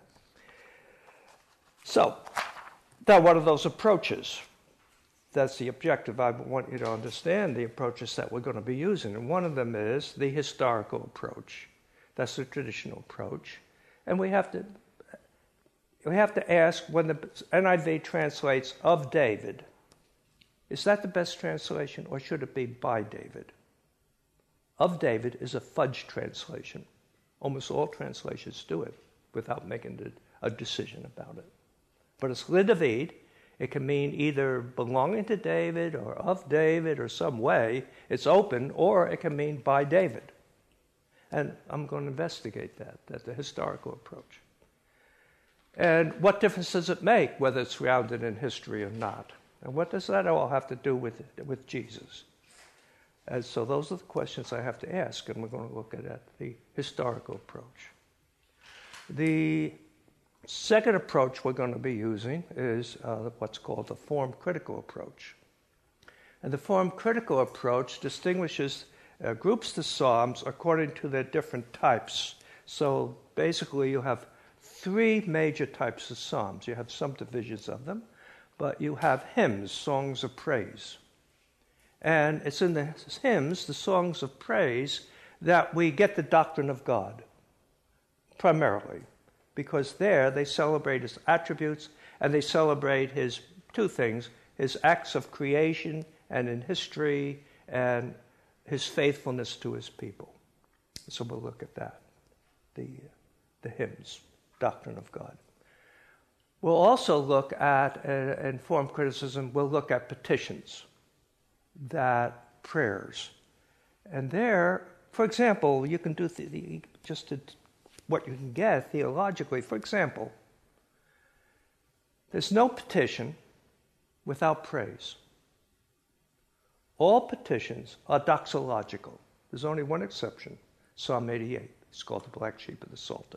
So, now what are those approaches? That's the objective. I want you to understand the approaches that we're going to be using. And one of them is the historical approach. That's the traditional approach. And we have to we have to ask, when the N I V translates of David, is that the best translation or should it be by David? Of David is a fudge translation. Almost all translations do it without making a decision about it. But it's le David. It can mean either belonging to David or of David or some way. It's open, or it can mean by David. And I'm going to investigate that. That's the historical approach. And what difference does it make whether it's grounded in history or not? And what does that all have to do with, with Jesus? And so those are the questions I have to ask, and we're going to look at, at the historical approach. The second approach we're going to be using is uh, what's called the form-critical approach. And the form-critical approach distinguishes, uh, groups the Psalms according to their different types. So basically you have three major types of Psalms. You have subdivisions of them, but you have hymns, songs of praise. And it's in the hymns, the songs of praise, that we get the doctrine of God, primarily. Because there they celebrate his attributes and they celebrate his two things, his acts of creation and in history and his faithfulness to his people. So we'll look at that, the, the hymns, doctrine of God. We'll also look at, uh, in form criticism, we'll look at petitions. That prayers. And there, for example, you can do the, the, just to, what you can get theologically. For example, there's no petition without praise. All petitions are doxological. There's only one exception, Psalm eighty-eight. It's called the Black Sheep of the Psalter.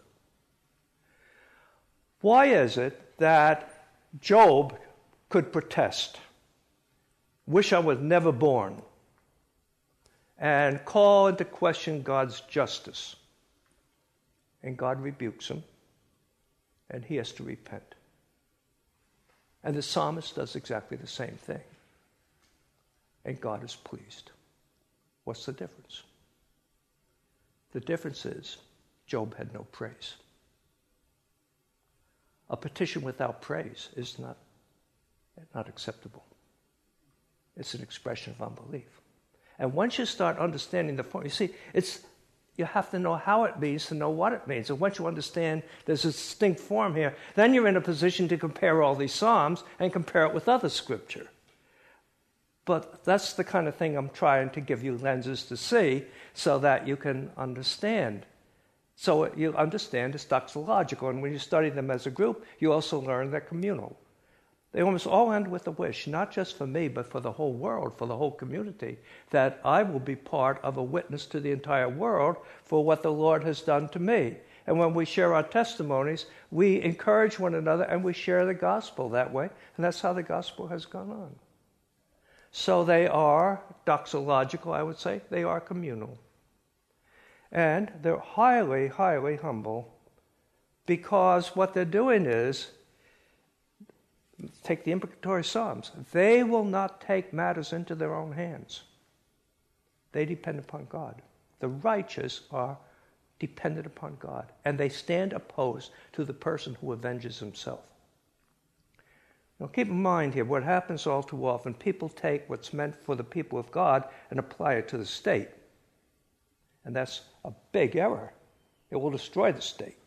Why is it that Job could protest? Wish I was never born, and call into question God's justice. And God rebukes him, and he has to repent. And the psalmist does exactly the same thing. And God is pleased. What's the difference? The difference is Job had no praise. A petition without praise is not, not acceptable. It's an expression of unbelief. And once you start understanding the form, you see, it's you have to know how it means to know what it means. And once you understand there's a distinct form here, then you're in a position to compare all these Psalms and compare it with other Scripture. But that's the kind of thing I'm trying to give you lenses to see so that you can understand. So you understand it's doxological, and when you study them as a group, you also learn they're communal. They almost all end with a wish, not just for me, but for the whole world, for the whole community, that I will be part of a witness to the entire world for what the Lord has done to me. And when we share our testimonies, we encourage one another and we share the gospel that way, and that's how the gospel has gone on. So they are doxological, I would say. They are communal. And they're highly, highly humble, because what they're doing is, take the imprecatory Psalms, they will not take matters into their own hands. They depend upon God. The righteous are dependent upon God, and they stand opposed to the person who avenges himself. Now keep in mind here, what happens all too often, people take what's meant for the people of God and apply it to the state. And that's a big error. It will destroy the state.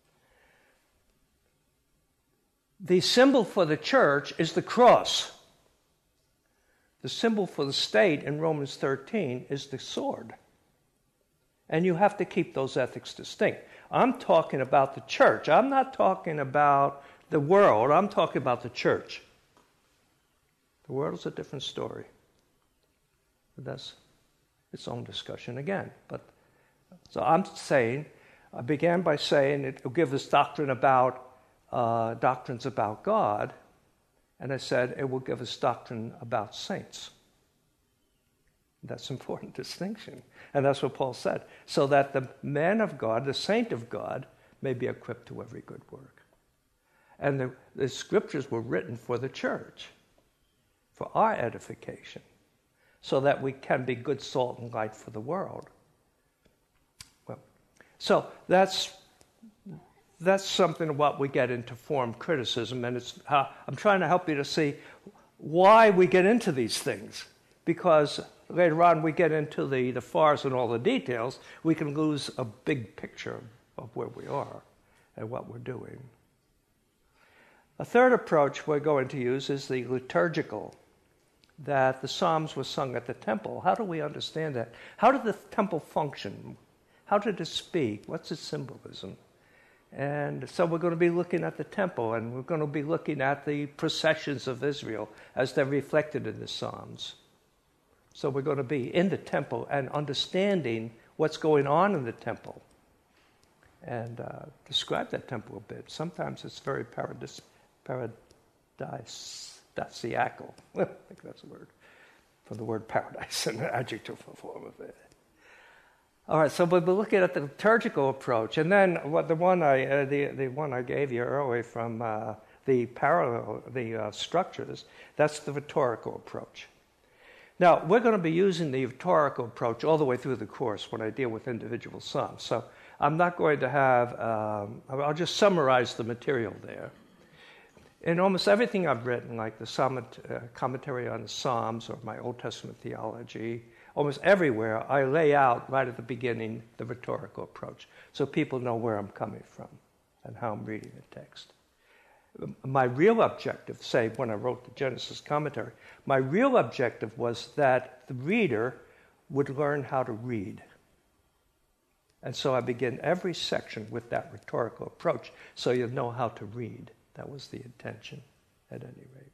The symbol for the church is the cross. The symbol for the state in Romans thirteen is the sword. And you have to keep those ethics distinct. I'm talking about the church. I'm not talking about the world. I'm talking about the church. The world is a different story. But that's its own discussion again. But so I'm saying, I began by saying it will give us doctrine about uh, doctrines about God, and I said it will give us doctrine about saints. That's an important distinction. And that's what Paul said. So that the man of God, the saint of God, may be equipped to every good work. And the, the scriptures were written for the church, for our edification, so that we can be good salt and light for the world. Well, so that's that's something of what we get into form criticism, and it's how I'm trying to help you to see why we get into these things, because later on we get into the, the farce and all the details, we can lose a big picture of where we are and what we're doing. A third approach we're going to use is the liturgical, that the Psalms were sung at the temple. How do we understand that? How did the temple function? How did it speak? What's its symbolism? And so we're going to be looking at the temple, and we're going to be looking at the processions of Israel as they're reflected in the Psalms. So we're going to be in the temple and understanding what's going on in the temple and uh, describe that temple a bit. Sometimes it's very paradis- paradisiacal. I think that's a word for the word paradise, an adjective form of it. All right, so we'll be looking at the liturgical approach, and then what the one I uh, the the one I gave you earlier from uh, the parallel the uh, structures. That's the rhetorical approach. Now, we're going to be using the rhetorical approach all the way through the course when I deal with individual psalms. So I'm not going to have, um, I'll just summarize the material there. In almost everything I've written, like the psalm, uh, commentary on the Psalms or my Old Testament theology, almost everywhere I lay out right at the beginning the rhetorical approach so people know where I'm coming from and how I'm reading the text. My real objective, say when I wrote the Genesis commentary, my real objective was that the reader would learn how to read. And so I begin every section with that rhetorical approach so you know how to read. That was the intention, at any rate.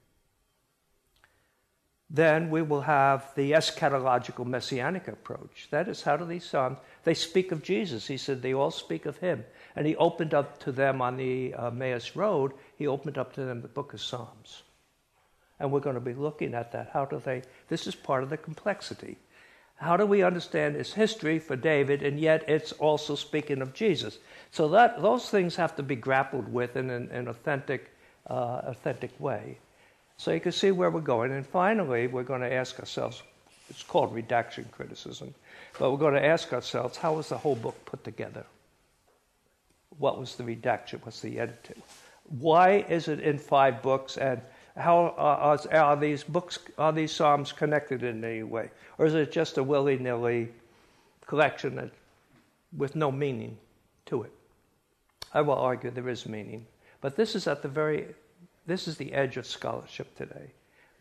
Then we will have the eschatological messianic approach. That is, how do these psalms, they speak of Jesus. He said they all speak of him. And he opened up to them on the uh, Emmaus Road, he opened up to them the book of Psalms. And we're going to be looking at that. How do they, this is part of the complexity. How do we understand its history for David, and yet it's also speaking of Jesus? So that those things have to be grappled with in an, an authentic, uh, authentic way. So you can see where we're going. And finally, we're going to ask ourselves, it's called redaction criticism, but we're going to ask ourselves, how was the whole book put together? What was the redaction? What's the editing? Why is it in five books? And how are, are these books, are these Psalms connected in any way? Or is it just a willy-nilly collection that, with no meaning to it? I will argue there is meaning. But this is at the very, this is the edge of scholarship today.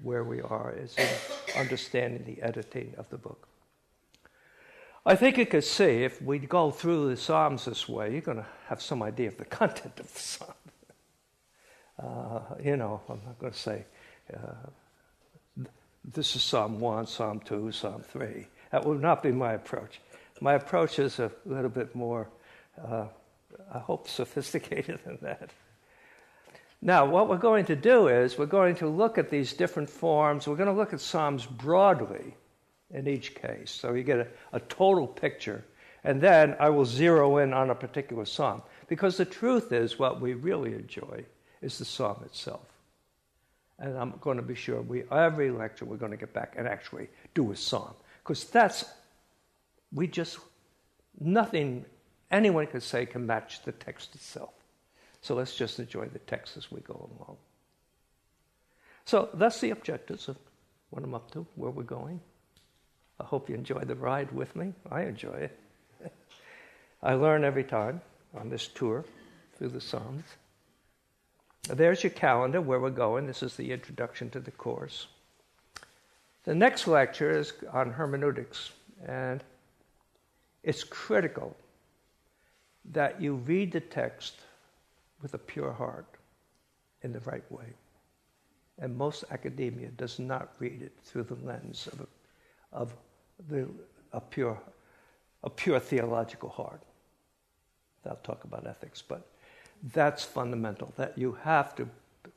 where we are is in understanding the editing of the book. I think you could see, if we go through the Psalms this way, you're going to have some idea of the content of the Psalm. Uh, you know, I'm not going to say, uh, this is Psalm one, Psalm two, Psalm three. That will not be my approach. My approach is a little bit more, uh, I hope, sophisticated than that. Now, what we're going to do is we're going to look at these different forms. We're going to look at Psalms broadly in each case, so you get a, a total picture. And then I will zero in on a particular psalm, because the truth is what we really enjoy is the psalm itself. And I'm going to be sure we every lecture we're going to get back and actually do a psalm, because that's, we just, nothing anyone could say can match the text itself. So let's just enjoy the text as we go along. So that's the objectives of what I'm up to, where we're going. I hope you enjoy the ride with me. I enjoy it. I learn every time on this tour through the Psalms. There's your calendar, where we're going. This is the introduction to the course. The next lecture is on hermeneutics, and it's critical that you read the text with a pure heart in the right way. And most academia does not read it through the lens of a, of the, a pure a pure theological heart. I'll talk about ethics, but that's fundamental, that you have to...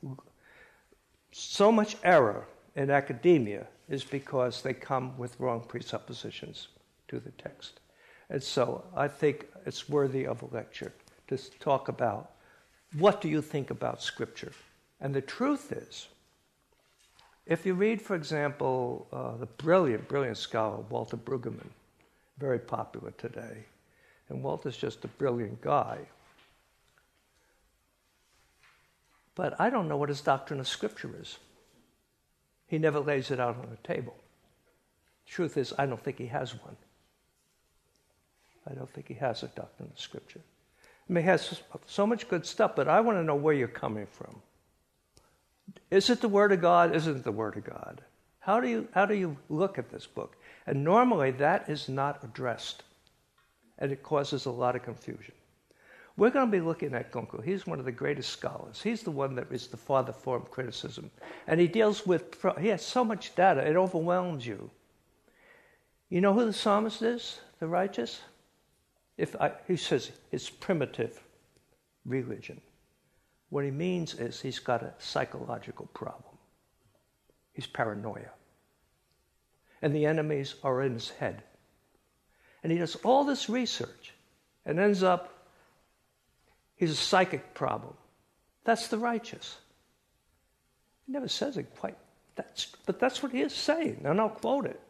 So much error in academia is because they come with wrong presuppositions to the text. And so I think it's worthy of a lecture to talk about what do you think about Scripture. And the truth is, if you read, for example, uh, the brilliant, brilliant scholar Walter Brueggemann, very popular today, and Walter's just a brilliant guy, but I don't know what his doctrine of Scripture is. He never lays it out on the table. Truth is, I don't think he has one. I don't think he has a doctrine of Scripture. I mean, he has so much good stuff, but I want to know where you're coming from. Is it the Word of God? Isn't it the Word of God? How do you how do you look at this book? And normally that is not addressed, and it causes a lot of confusion. We're going to be looking at Gunkel. He's one of the greatest scholars. He's the one that is the father form criticism, and he deals with he has so much data it overwhelms you. You know who the psalmist is? The righteous. If I, he says it's primitive religion. What he means is he's got a psychological problem. He's paranoia. And the enemies are in his head. And he does all this research and ends up, he's a psychic problem. That's the righteous. He never says it quite, that's, but that's what he is saying, and I'll quote it.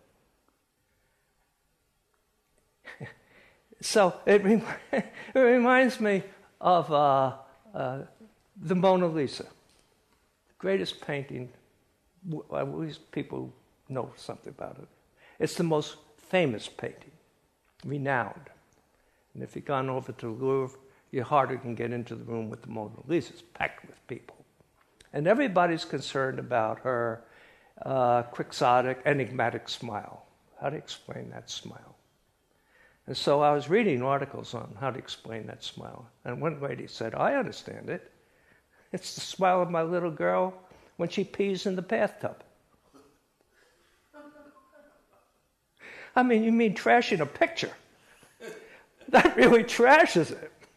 So it, rem- it reminds me of uh, uh, the Mona Lisa, the greatest painting. At least people know something about it. It's the most famous painting, renowned. And if you've gone over to the Louvre, you hardly can get into the room with the Mona Lisa. It's packed with people. And everybody's concerned about her uh, quixotic, enigmatic smile. How to explain that smile? And so I was reading articles on how to explain that smile. And one lady said, I understand it. It's the smile of my little girl when she pees in the bathtub. I mean, you mean trashing a picture. That really trashes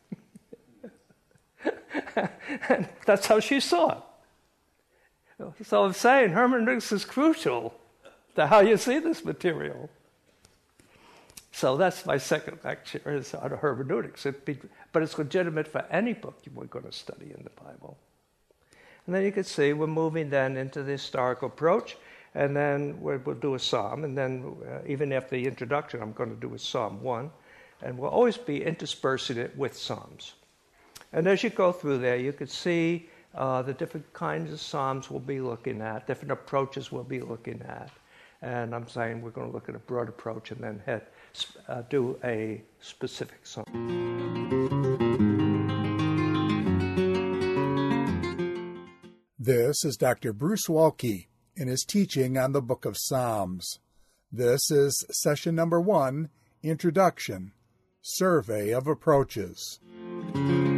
it. And that's how she saw it. So I'm saying hermeneutics is crucial to how you see this material. So that's my second lecture is on hermeneutics. It be, but it's legitimate for any book you were going to study in the Bible. And then you can see we're moving then into the historical approach, and then we'll, we'll do a psalm, and then uh, even after the introduction, I'm going to do a Psalm one, and we'll always be interspersing it with psalms. And as you go through there, you can see uh, the different kinds of psalms we'll be looking at, different approaches we'll be looking at. And I'm saying we're going to look at a broad approach and then head, uh, do a specific psalm. This is Doctor Bruce Waltke in his teaching on the book of Psalms. This is session number one, Introduction, Survey of Approaches.